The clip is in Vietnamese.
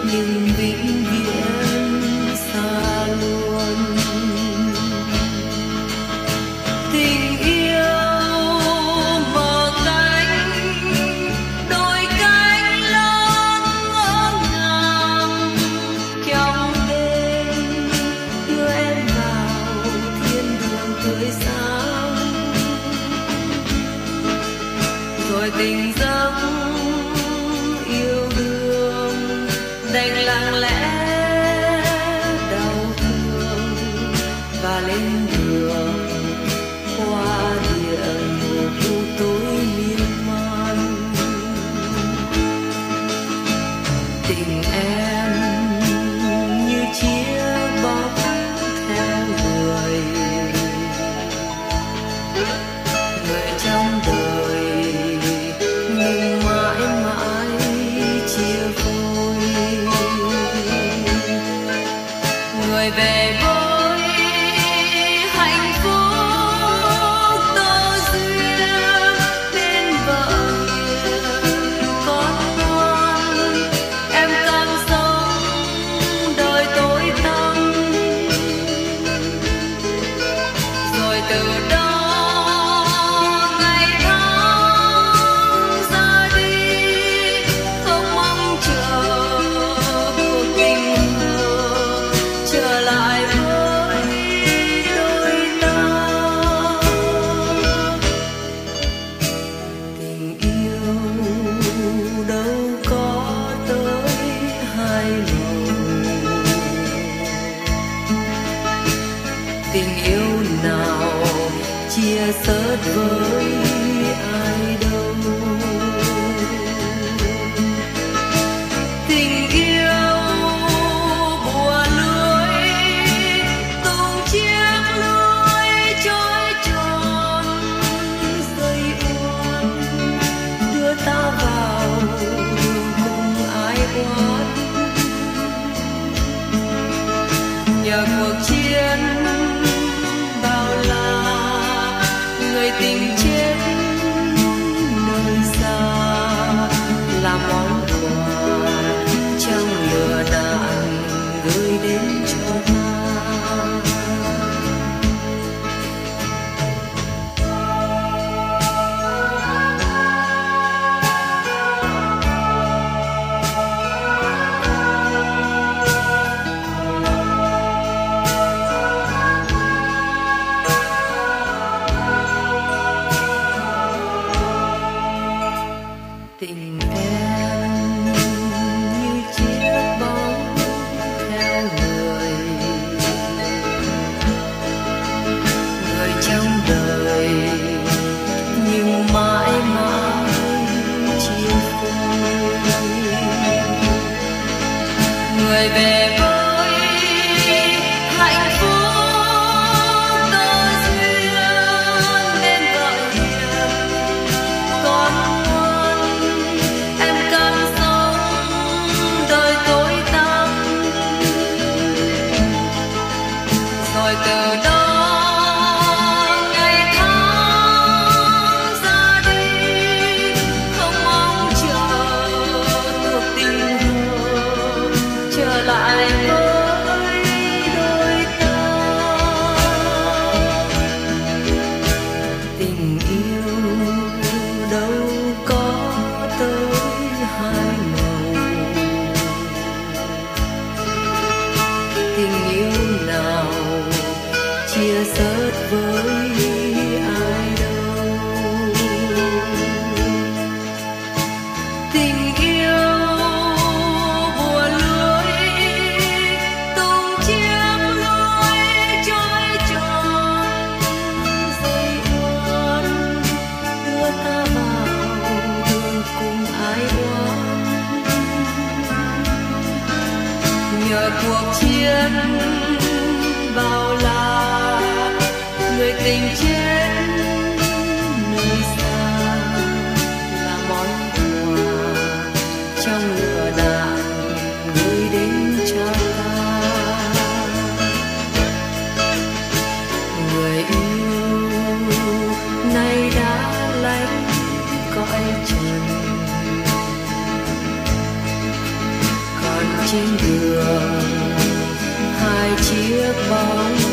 nhưng vĩnh viễn xa luôn. Tình yêu mở cánh, đôi cánh lớn ngỡ ngàng trong đêm, đưa em vào thiên đường tươi sáng. Rồi tình giấc yêu đương đành lặng lẽ đau thương và lên đường qua địa ngục tối miên man. Tình em như chiếc bóng theo người, người trong đời nhưng mãi mãi chia phôi. Người về với hạnh phúc tơ duyên bên vợ hiền con ngoan, em càng sống đời tối tăm. Rồi từ đó ngày tháng ra đi, không mong chờ cuộc tình mơ trở lại với đôi ta. Tình yêu đâu có tới hai màu, tình yêu nào chia sớt với ai đâu. Tình yêu bùa lưới, tung chiếc lưới trói tròn dây uốn, đưa ta vào đường cùng ai oán. Nhờ cuộc chiến bao la, người tình chết nơi xa là món quà trong lửa đạn gửi đến cho ta. Tình em như chiếc bóng theo người, người trong đời nhưng mãi mãi chia phôi. Người về với hạnh phúc tơ duyên bên vợ hiền con ngoan, em càng sống đời tối tăm. Rồi từ đó ngày tháng ra đi, không mong chờ cuộc tình mơ trở lại với đôi ta. Tình yêu đâu có tới hai màu, tình yêu nào chia sớt với ai đâu. Tình yêu bùa lưới, tung chiếc lưới trói tròn dây uốn, đưa ta vào đường cùng ai oán. Nhờ cuộc chiến bao la, người tình chết nơi xa là món quà trong lửa đạn gửi đến cho ta. Người yêu nay đã lánh cõi trần, còn trên đường hai chiếc bóng